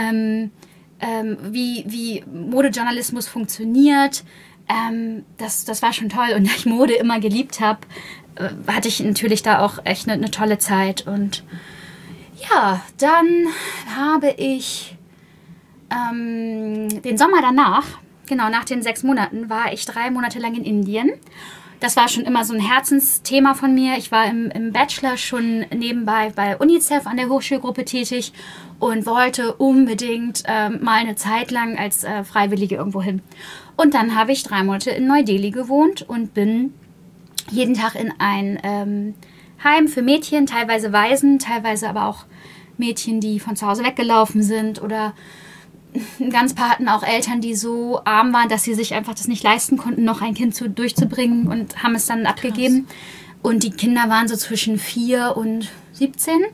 S3: wie Modejournalismus funktioniert, das war schon toll. Und da ich Mode immer geliebt habe, hatte ich natürlich da auch echt eine tolle Zeit. Und ja, dann habe ich den Sommer danach, genau nach den 6 Monaten, war ich 3 Monate lang in Indien. Das war schon immer so ein Herzensthema von mir. Ich war im Bachelor schon nebenbei bei UNICEF an der Hochschulgruppe tätig und wollte unbedingt mal eine Zeit lang als Freiwillige irgendwo hin. Und dann habe ich 3 Monate in Neu-Delhi gewohnt und bin jeden Tag in ein Heim für Mädchen, teilweise Waisen, teilweise aber auch Mädchen, die von zu Hause weggelaufen sind, oder ein ganz paar hatten auch Eltern, die so arm waren, dass sie sich einfach das nicht leisten konnten, noch ein Kind durchzubringen, und haben es dann abgegeben. Und die Kinder waren so zwischen 4 und 17.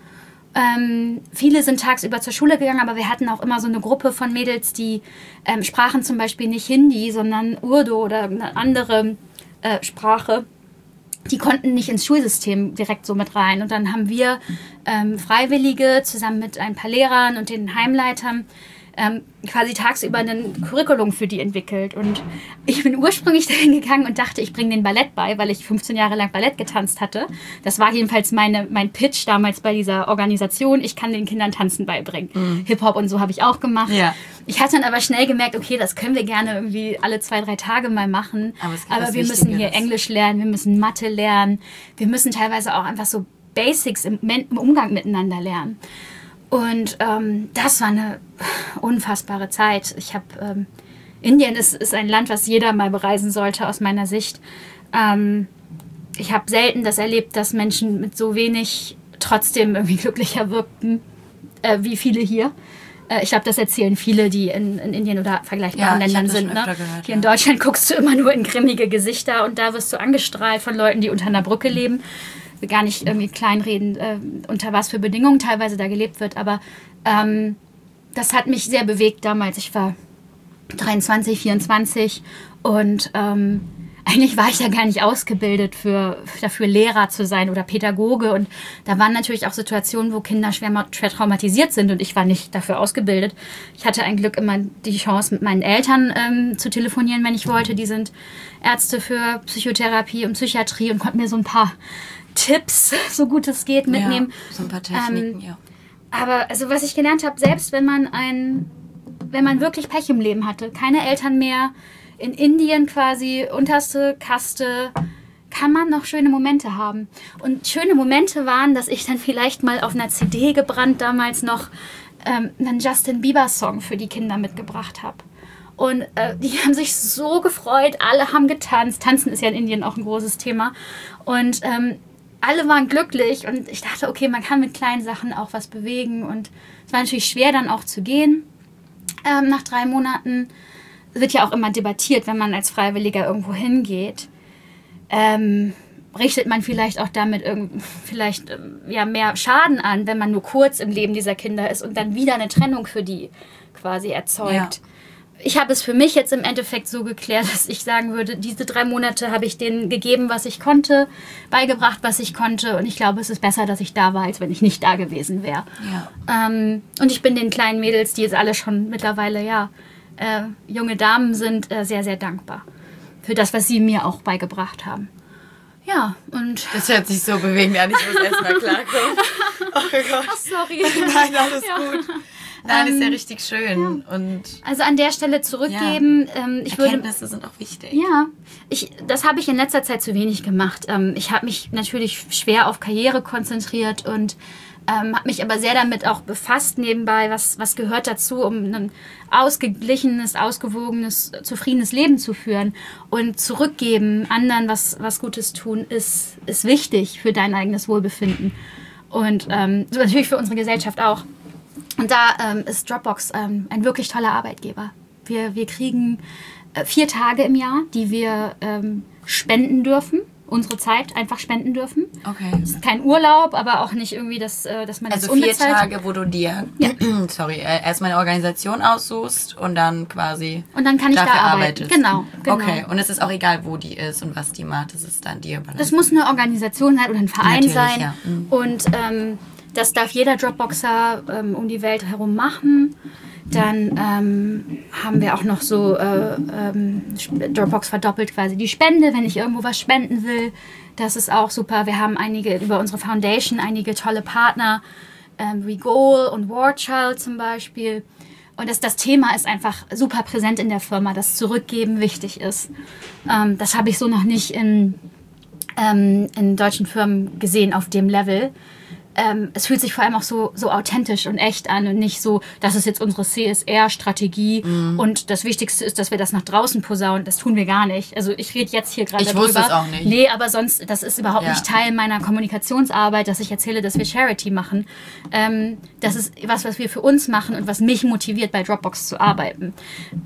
S3: Viele sind tagsüber zur Schule gegangen, aber wir hatten auch immer so eine Gruppe von Mädels, die sprachen zum Beispiel nicht Hindi, sondern Urdu oder eine andere Sprache. Die konnten nicht ins Schulsystem direkt so mit rein. Und dann haben wir Freiwillige zusammen mit ein paar Lehrern und den Heimleitern quasi tagsüber ein Curriculum für die entwickelt. Und ich bin ursprünglich dahin gegangen und dachte, ich bringe den Ballett bei, weil ich 15 Jahre lang Ballett getanzt hatte. Das war jedenfalls mein Pitch damals bei dieser Organisation. Ich kann den Kindern Tanzen beibringen. Hip-Hop und so habe ich auch gemacht. Ja. Ich hatte dann aber schnell gemerkt, okay, das können wir gerne irgendwie alle 2-3 Tage mal machen. Aber wir müssen hier Englisch lernen, wir müssen Mathe lernen. Wir müssen teilweise auch einfach so Basics im Umgang miteinander lernen. Und das war eine unfassbare Zeit. Indien ist ein Land, was jeder mal bereisen sollte, aus meiner Sicht. Ich habe selten das erlebt, dass Menschen mit so wenig trotzdem irgendwie glücklicher wirkten, wie viele hier. Ich glaube, das erzählen viele, die in Indien oder vergleichbaren Ländern sind. Ne? Gehört, hier in Deutschland guckst du immer nur in grimmige Gesichter und da wirst du angestrahlt von Leuten, die unter einer Brücke leben. Gar nicht irgendwie kleinreden, unter was für Bedingungen teilweise da gelebt wird. Aber das hat mich sehr bewegt damals. Ich war 23, 24 und eigentlich war ich ja gar nicht ausgebildet dafür Lehrer zu sein oder Pädagoge. Und da waren natürlich auch Situationen, wo Kinder schwer traumatisiert sind und ich war nicht dafür ausgebildet. Ich hatte ein Glück immer die Chance, mit meinen Eltern zu telefonieren, wenn ich wollte. Die sind Ärzte für Psychotherapie und Psychiatrie und konnten mir so ein paar Tipps, so gut es geht, mitnehmen.
S2: Ja, so ein paar Techniken, ja.
S3: Aber also was ich gelernt habe, selbst wenn man wirklich Pech im Leben hatte, keine Eltern mehr, in Indien quasi unterste Kaste, kann man noch schöne Momente haben. Und schöne Momente waren, dass ich dann vielleicht mal auf einer CD gebrannt damals noch einen Justin Bieber Song für die Kinder mitgebracht habe. Und die haben sich so gefreut, alle haben getanzt. Tanzen ist ja in Indien auch ein großes Thema. Und alle waren glücklich und ich dachte, okay, man kann mit kleinen Sachen auch was bewegen. Und es war natürlich schwer, dann auch zu gehen. Nach 3 Monaten wird ja auch immer debattiert, wenn man als Freiwilliger irgendwo hingeht. Richtet man vielleicht auch damit mehr Schaden an, wenn man nur kurz im Leben dieser Kinder ist und dann wieder eine Trennung für die quasi erzeugt. Ja. Ich habe es für mich jetzt im Endeffekt so geklärt, dass ich sagen würde, diese 3 Monate habe ich denen gegeben, was ich konnte, beigebracht, was ich konnte. Und ich glaube, es ist besser, dass ich da war, als wenn ich nicht da gewesen wäre. Ja. Und ich bin den kleinen Mädels, die jetzt alle schon mittlerweile junge Damen sind, sehr, sehr dankbar für das, was sie mir auch beigebracht haben. Ja, und...
S2: Das hört sich so bewegend an, ich muss erstmal klarkommen. Oh Gott.
S3: Ach, sorry.
S2: Nein, alles gut. Nein, ist ja richtig schön. Ja. Und
S3: also an der Stelle zurückgeben.
S2: Erkenntnisse sind auch wichtig.
S3: Ja, das habe ich in letzter Zeit zu wenig gemacht. Ich habe mich natürlich schwer auf Karriere konzentriert und Habe mich aber sehr damit auch befasst nebenbei, was gehört dazu, um ein ausgeglichenes, ausgewogenes, zufriedenes Leben zu führen. Und zurückgeben, anderen was Gutes tun, ist wichtig für dein eigenes Wohlbefinden. Und so natürlich für unsere Gesellschaft auch. Und da ist Dropbox ein wirklich toller Arbeitgeber. Wir kriegen 4 Tage im Jahr, die wir spenden dürfen. Unsere Zeit einfach spenden dürfen.
S2: Okay.
S3: Es ist kein Urlaub, aber auch nicht irgendwie, dass man das unbezahlt...
S2: Also 4 Tage, wo du dir erstmal eine Organisation aussuchst und dann quasi
S3: und dann kann ich
S2: dafür
S3: da arbeiten. Genau.
S2: Okay, und es ist auch egal, wo die ist und was die macht, das ist dann dir überlassen.
S3: Das muss eine Organisation sein oder ein Verein
S2: Natürlich,
S3: sein.
S2: ja.
S3: Und das darf jeder Dropboxer um die Welt herum machen. Dann haben wir auch noch so Dropbox verdoppelt quasi die Spende, wenn ich irgendwo was spenden will. Das ist auch super. Wir haben über unsere Foundation einige tolle Partner, wie Goal und War Child zum Beispiel. Und das Thema ist einfach super präsent in der Firma, dass Zurückgeben wichtig ist. Das habe ich so noch nicht in deutschen Firmen gesehen auf dem Level. Es fühlt sich vor allem auch so authentisch und echt an und nicht so, das ist jetzt unsere CSR-Strategie und das Wichtigste ist, dass wir das nach draußen posaunen. Das tun wir gar nicht. Also ich rede jetzt hier gerade darüber.
S2: Ich wusste es auch nicht.
S3: Nee, aber sonst, das ist überhaupt nicht Teil meiner Kommunikationsarbeit, dass ich erzähle, dass wir Charity machen. Das ist was wir für uns machen und was mich motiviert, bei Dropbox zu arbeiten.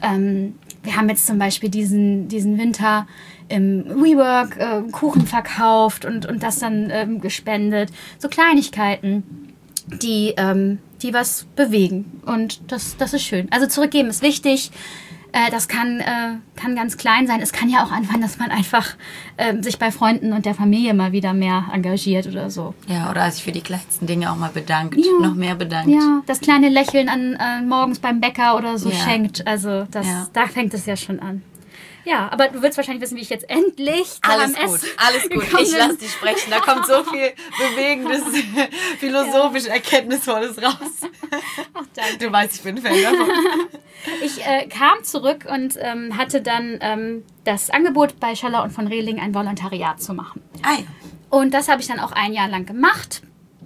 S3: Wir haben jetzt zum Beispiel diesen Winter im WeWork Kuchen verkauft und das dann gespendet. So Kleinigkeiten, die was bewegen. Und das ist schön. Also zurückgeben ist wichtig. Das kann ganz klein sein. Es kann ja auch anfangen, dass man einfach sich bei Freunden und der Familie mal wieder mehr engagiert oder so.
S2: Ja, oder sich für die kleinsten Dinge auch mal bedankt.
S3: Ja.
S2: Noch mehr bedankt.
S3: Ja, das kleine Lächeln an morgens beim Bäcker oder so schenkt. Also da fängt es ja schon an. Ja, aber du willst wahrscheinlich wissen, wie ich jetzt endlich zu
S2: alles
S3: HMS
S2: gut. Ich lasse dich sprechen. Da kommt so viel Bewegendes, philosophisch Erkenntnisvolles raus.
S3: Ach, danke.
S2: Du weißt, ich bin Fan davon.
S3: Ich kam zurück und hatte dann das Angebot bei Schöller und von Rehling ein Volontariat zu machen.
S2: Ah ja.
S3: Und das habe ich dann auch 1 Jahr lang gemacht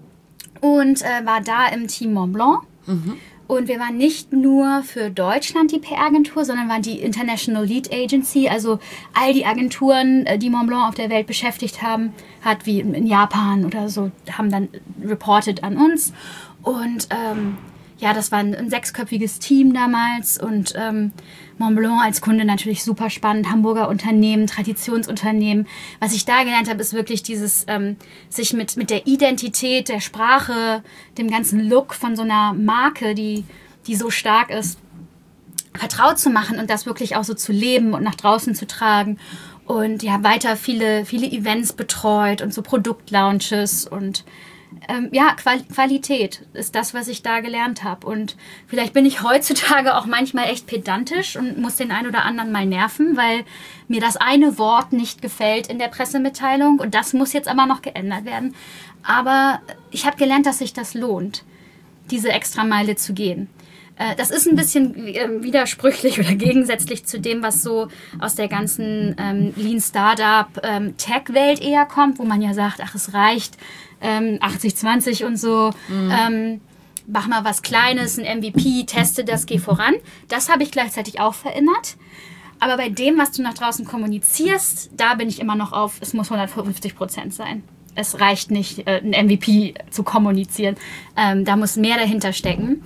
S3: und war da im Team Mont Blanc. Mhm. Und wir waren nicht nur für Deutschland die PR-Agentur, sondern waren die International Lead Agency, also all die Agenturen, die Mont Blanc auf der Welt beschäftigt hat, wie in Japan oder so, haben dann reported an uns. Und das war ein 6-köpfiges Team damals und Mont Blanc als Kunde natürlich super spannend, Hamburger Unternehmen, Traditionsunternehmen. Was ich da gelernt habe, ist wirklich dieses sich mit der Identität, der Sprache, dem ganzen Look von so einer Marke, die so stark ist, vertraut zu machen und das wirklich auch so zu leben und nach draußen zu tragen. Und ja, weiter viele Events betreut und so Produktlaunches und Qualität ist das, was ich da gelernt habe. Und vielleicht bin ich heutzutage auch manchmal echt pedantisch und muss den einen oder anderen mal nerven, weil mir das eine Wort nicht gefällt in der Pressemitteilung. Und das muss jetzt aber noch geändert werden. Aber ich habe gelernt, dass sich das lohnt, diese Extrameile zu gehen. Das ist ein bisschen widersprüchlich oder gegensätzlich zu dem, was so aus der ganzen Lean-Startup-Tech-Welt eher kommt, wo man ja sagt, ach, es reicht 80-20 und so. Mach mal was Kleines, ein MVP, teste das, geh voran. Das habe ich gleichzeitig auch verinnerlicht. Aber bei dem, was du nach draußen kommunizierst, da bin ich immer noch auf, es muss 150% sein. Es reicht nicht, ein MVP zu kommunizieren. Da muss mehr dahinter stecken.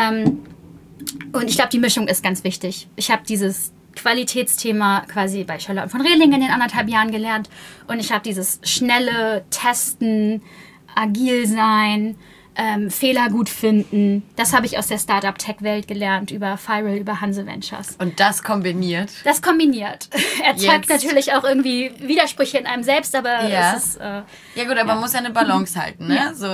S3: Und ich glaube, die Mischung ist ganz wichtig. Ich habe dieses Qualitätsthema quasi bei Schöller und von Rehling in den 1,5 Jahren gelernt. Und ich habe dieses schnelle Testen, agil sein, Fehler gut finden. Das habe ich aus der Startup-Tech-Welt gelernt, über Viral, über Hanse Ventures.
S2: Und das kombiniert?
S3: Das kombiniert. Erzeugt natürlich auch irgendwie Widersprüche in einem selbst, aber es ist...
S2: ja gut, aber man muss ja eine Balance halten, ne? Ja. So,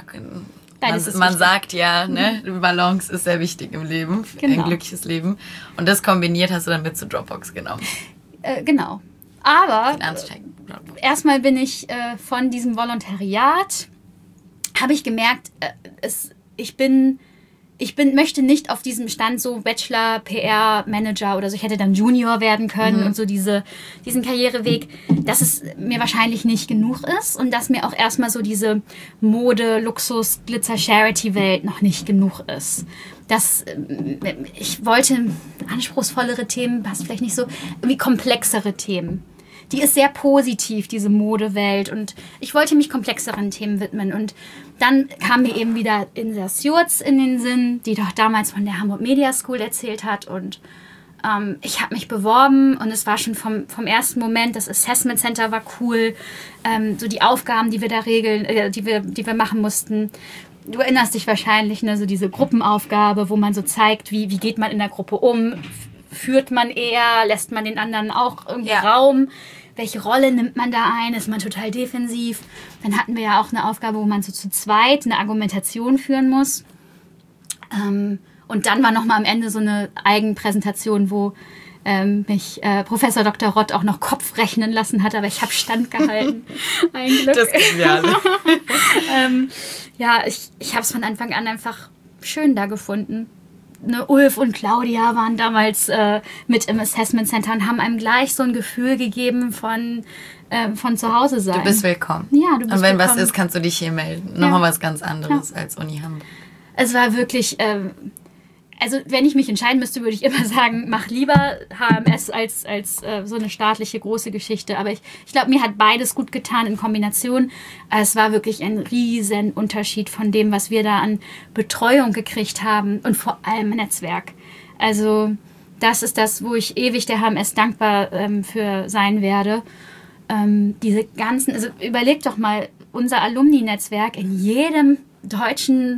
S2: man sagt ja, ne, Balance ist sehr wichtig im Leben, ein glückliches Leben. Und das kombiniert hast du dann mit zu Dropbox genommen.
S3: Genau. Aber erstmal bin ich von diesem Volontariat, habe ich gemerkt, ich bin möchte nicht auf diesem Stand so Bachelor, PR, Manager oder so. Ich hätte dann Junior werden können und so diesen Karriereweg, dass es mir wahrscheinlich nicht genug ist und dass mir auch erstmal so diese Mode, Luxus, Glitzer, Charity-Welt noch nicht genug ist. Ich wollte anspruchsvollere Themen, passt vielleicht nicht so, irgendwie komplexere Themen. Die ist sehr positiv, diese Modewelt. Und ich wollte mich komplexeren Themen widmen. Und dann kam mir eben wieder Insa Sjurz in den Sinn, die doch damals von der Hamburg Media School erzählt hat. Und ich habe mich beworben und es war schon vom ersten Moment, das Assessment Center war cool. So die Aufgaben, die wir da regeln, die wir machen mussten. Du erinnerst dich wahrscheinlich, ne, so diese Gruppenaufgabe, wo man so zeigt, wie geht man in der Gruppe um. Führt man eher? Lässt man den anderen auch irgendwie Raum? Welche Rolle nimmt man da ein? Ist man total defensiv? Dann hatten wir ja auch eine Aufgabe, wo man so zu zweit eine Argumentation führen muss. Und dann war nochmal am Ende so eine Eigenpräsentation, wo mich Professor Dr. Rott auch noch Kopf rechnen lassen hat, aber ich habe standgehalten. Ein Glück. Das ist ja. Ich habe es von Anfang an einfach schön da gefunden. Ne, Ulf und Claudia waren damals mit im Assessment Center und haben einem gleich so ein Gefühl gegeben von zu Hause sein.
S2: Du bist willkommen.
S3: Ja, du bist willkommen.
S2: Und wenn was ist, kannst du dich hier melden. Nochmal was ganz anderes als Uni Hamburg.
S3: Es war wirklich, also wenn ich mich entscheiden müsste, würde ich immer sagen, mach lieber HMS als so eine staatliche große Geschichte. Aber ich glaube, mir hat beides gut getan in Kombination. Es war wirklich ein riesen Unterschied von dem, was wir da an Betreuung gekriegt haben und vor allem Netzwerk. Also das ist das, wo ich ewig der HMS dankbar für sein werde. Diese ganzen, also überleg doch mal, unser Alumni-Netzwerk in jedem deutschen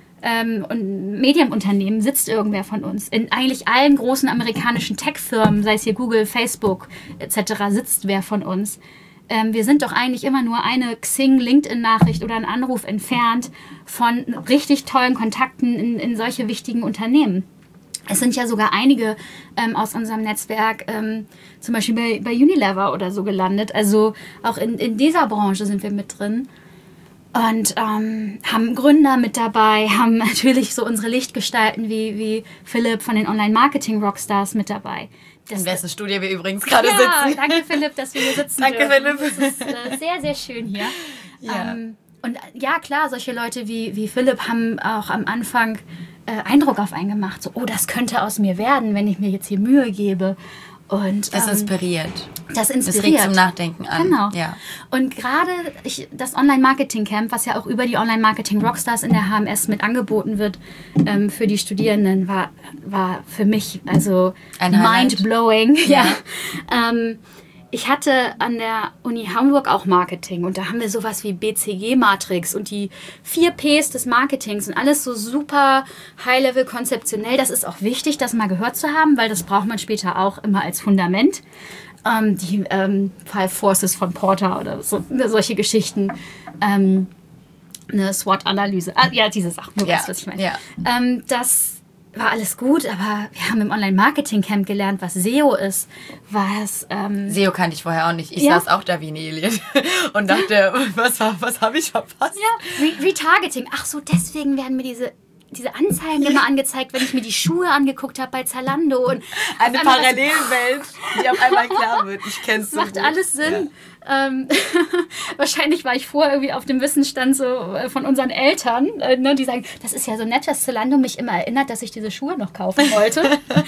S3: und Medienunternehmen sitzt irgendwer von uns. In eigentlich allen großen amerikanischen Tech-Firmen, sei es hier Google, Facebook etc., sitzt wer von uns. Wir sind doch eigentlich immer nur eine Xing-LinkedIn-Nachricht oder einen Anruf entfernt von richtig tollen Kontakten in solche wichtigen Unternehmen. Es sind ja sogar einige aus unserem Netzwerk, zum Beispiel bei Unilever oder so gelandet. Also auch in dieser Branche sind wir mit drin. Und haben Gründer mit dabei, haben natürlich so unsere Lichtgestalten wie Philipp von den Online-Marketing-Rockstars mit dabei.
S2: In wessen Studio wir übrigens gerade sitzen.
S3: Ja, danke Philipp, dass wir hier sitzen
S2: Danke
S3: dürfen.
S2: Philipp.
S3: Das ist sehr, sehr schön hier.
S2: Ja.
S3: Und ja, klar, solche Leute wie Philipp haben auch am Anfang Eindruck auf einen gemacht. So, oh, das könnte aus mir werden, wenn ich mir jetzt hier Mühe gebe. Und,
S2: das inspiriert.
S3: Das inspiriert.
S2: Das regt zum Nachdenken an.
S3: Genau.
S2: Ja.
S3: Und gerade das Online-Marketing-Camp, was ja auch über die Online-Marketing-Rockstars in der HMS mit angeboten wird für die Studierenden, war für mich also mind-blowing.
S2: Ja.
S3: Ich hatte an der Uni Hamburg auch Marketing und da haben wir sowas wie BCG-Matrix und die 4 Ps des Marketings und alles so super high-level konzeptionell. Das ist auch wichtig, das mal gehört zu haben, weil das braucht man später auch immer als Fundament. Die 5 Forces von Porter oder so, solche Geschichten. Eine SWOT-Analyse. Ja, diese Sachen. Du weißt, was ich meine.
S2: Ja.
S3: Das war alles gut, aber wir haben im Online-Marketing-Camp gelernt, was SEO ist.
S2: SEO kannte ich vorher auch nicht. Ich saß auch da wie ein Alien und dachte, was habe ich verpasst?
S3: Ja, Retargeting. Ach so, deswegen werden mir diese Anzeigen immer angezeigt, wenn ich mir die Schuhe angeguckt habe bei Zalando. Und
S2: eine Parallelwelt, die auf einmal klar wird. Ich kenn's so
S3: macht
S2: gut.
S3: alles Sinn. Ja. Wahrscheinlich war ich vorher irgendwie auf dem Wissensstand so von unseren Eltern, ne, die sagen, das ist ja so nett, dass Zalando mich immer erinnert, dass ich diese Schuhe noch kaufen wollte.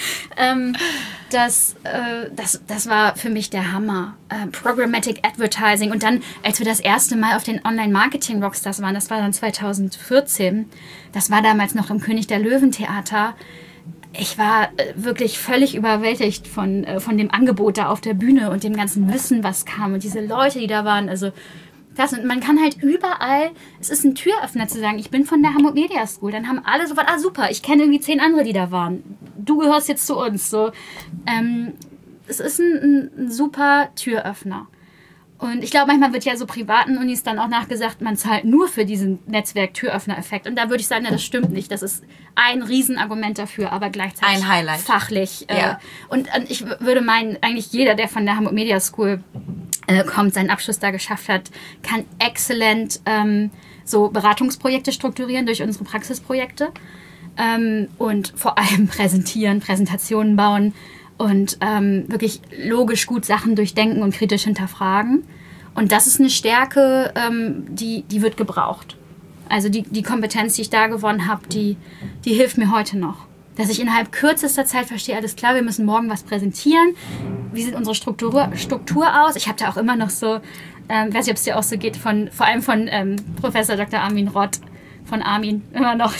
S3: Das war für mich der Hammer. Programmatic Advertising. Und dann, als wir das erste Mal auf den Online-Marketing-Rockstars waren, das war dann 2014, das war damals noch im König der Löwen-Theater. Ich war wirklich völlig überwältigt von dem Angebot da auf der Bühne und dem ganzen Wissen, was kam und diese Leute, die da waren. Also und man kann halt überall, es ist ein Türöffner zu sagen, ich bin von der Hamburg Media School. Dann haben alle sofort, super, ich kenne irgendwie 10 andere, die da waren. Du gehörst jetzt zu uns. So, es ist ein super Türöffner. Und ich glaube, manchmal wird ja so privaten Unis dann auch nachgesagt, man zahlt nur für diesen Netzwerk-Türöffner-Effekt. Und da würde ich sagen, das stimmt nicht. Das ist ein Riesenargument dafür, aber gleichzeitig
S2: ein Highlight.
S3: Fachlich.
S2: Ja.
S3: Und ich würde meinen, eigentlich jeder, der von der Hamburg Media School kommt, seinen Abschluss da geschafft hat, kann exzellent so Beratungsprojekte strukturieren durch unsere Praxisprojekte. und vor allem Präsentationen bauen und wirklich logisch gut Sachen durchdenken und kritisch hinterfragen. Und das ist eine Stärke, die wird gebraucht. Also die Kompetenz, die ich da gewonnen habe, die hilft mir heute noch. Dass ich innerhalb kürzester Zeit verstehe, alles klar, wir müssen morgen was präsentieren. Wie sieht unsere Struktur aus? Ich habe da auch immer noch so, weiß nicht, ob es dir auch so geht, vor allem von Professor Dr. Armin Rott, von Armin, immer noch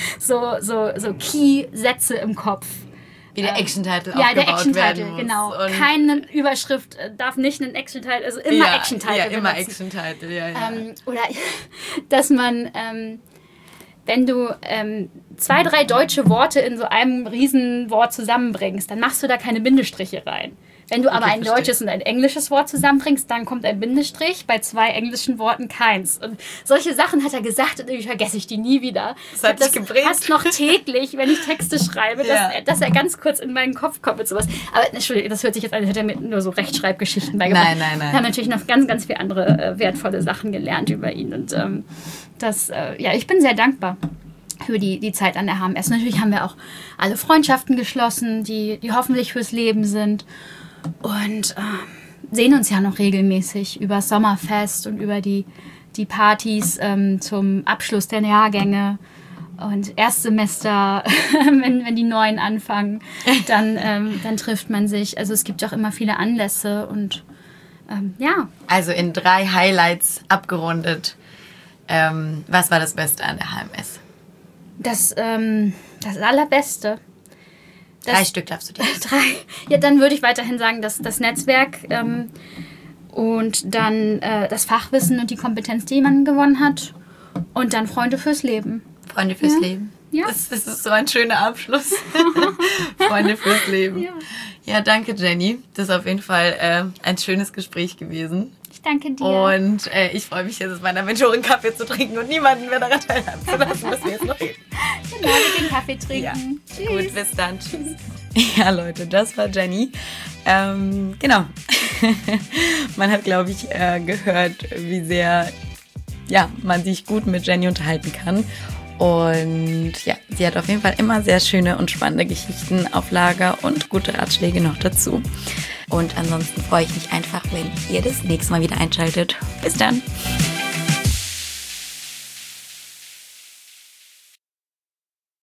S3: so Key-Sätze im Kopf.
S2: Wie der Action-Title
S3: ja,
S2: aufgebaut
S3: der Action-Title,
S2: werden muss.
S3: genau. Keine Überschrift darf nicht ein Action-Title, also immer Action-Title.
S2: Ja, immer Action-Title, ja.
S3: Oder dass man, wenn du 2, 3 deutsche Worte in so einem Riesenwort zusammenbringst, dann machst du da keine Bindestriche rein. Wenn du aber ein deutsches und ein englisches Wort zusammenbringst, dann kommt ein Bindestrich, bei 2 englischen Worten keins. Und solche Sachen hat er gesagt und irgendwie vergesse ich die nie wieder.
S2: Das hat sich geprägt.
S3: Fast noch täglich, wenn ich Texte schreibe, dass er ganz kurz in meinen Kopf kommt mit sowas. Aber Entschuldigung, das hört sich jetzt an, als hätte er mir nur so Rechtschreibgeschichten beigebracht.
S2: Nein.
S3: Wir haben natürlich noch ganz, ganz viele andere wertvolle Sachen gelernt über ihn. Und ich bin sehr dankbar für die Zeit an der HMS. Natürlich haben wir auch alle Freundschaften geschlossen, die hoffentlich fürs Leben sind. Und sehen uns ja noch regelmäßig über das Sommerfest und über die Partys zum Abschluss der Jahrgänge und Erstsemester, wenn die Neuen anfangen, dann trifft man sich. Also es gibt auch immer viele Anlässe und
S2: Also in 3 Highlights abgerundet. Was war das Beste an der HMS?
S3: Das Allerbeste.
S2: 3 Stück darfst du dir.
S3: 3. Ja, dann würde ich weiterhin sagen, dass das Netzwerk und dann das Fachwissen und die Kompetenz, die man gewonnen hat. Und dann Freunde fürs Leben.
S2: Freunde fürs Leben.
S3: Ja.
S2: Das ist so ein schöner Abschluss. Freunde fürs Leben. Ja, danke Jenny. Das ist auf jeden Fall ein schönes Gespräch gewesen.
S3: Ich danke dir.
S2: Und ich freue mich jetzt, mit meiner Mentorin Kaffee zu trinken und niemanden mehr daran teilhaben zu lassen, dass wir jetzt noch reden.
S3: Genau, mit dem Kaffee trinken.
S2: Ja.
S3: Tschüss.
S2: Gut, bis dann. Tschüss. Ja, Leute, das war Jenny. Genau. Man hat, glaube ich, gehört, wie sehr man sich gut mit Jenny unterhalten kann. Und ja, sie hat auf jeden Fall immer sehr schöne und spannende Geschichten auf Lager und gute Ratschläge noch dazu. Und ansonsten freue ich mich einfach, wenn ihr das nächste Mal wieder einschaltet. Bis dann!